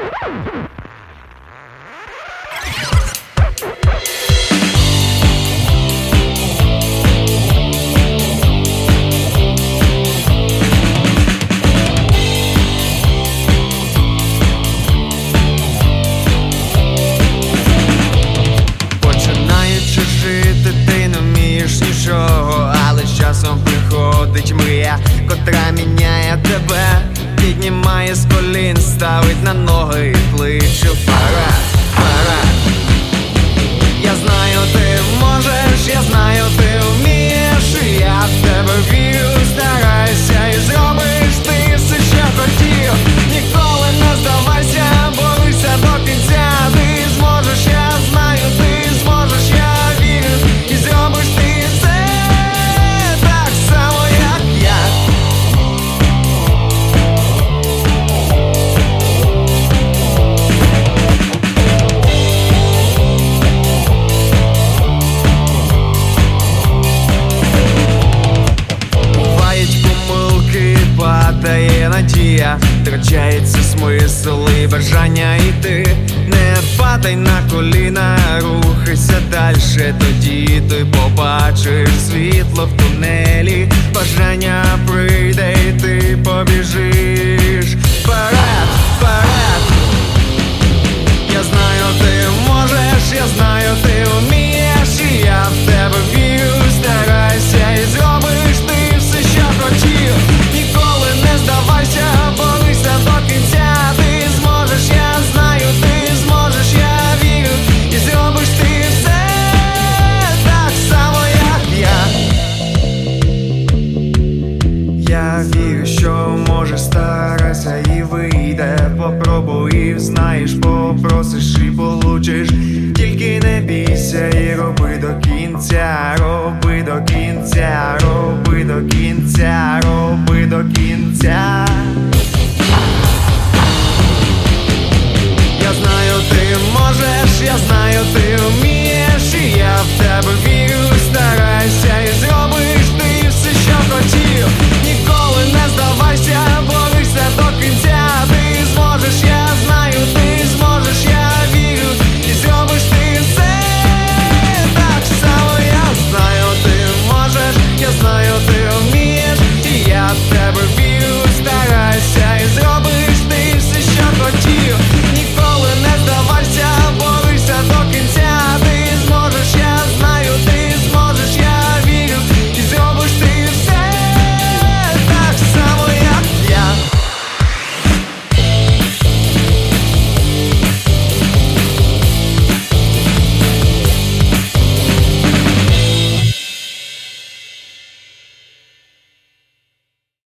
Починаючи жити, ти не вмієш нічого, але з часом приходить мрія, котра міняє тебе, піднімає з колін, ставить на ноги і кличе вперед, вперед. Я знаю, ти можеш, я знаю, ти вмієш, і я в тебе вірю, старайся і зробиш ти все, що хотів. Ніколи не здавайся, борися до кінця, ти зможеш, я знаю, ти зможеш, я вірю, і зробиш ти все так само, як я. Бувають помилки, падає надія, втрачається смисл і бажання йти. Не падай на коліна, рухайся дальше, тоді ти побачиш світло в тунелі. Бажання прийде і ти побіжиш вперед, вперед. Я знаю, ти можеш, я знаю, ти вмієш, і я в тебе вірю, старайся і зробиш ти все, що хотів. Ніколи не здавайся, борися до кінця, ти зможеш, я знаю, ти зможеш, я вірю, і зробиш ти все так само, як я. Я вірю, що можеш, старайся і вийде. Попробуй і знаєш, попросиш і получиш. Тільки не бійся і роби до кінця, роби до кінця, роби до кінця, роби до кінця.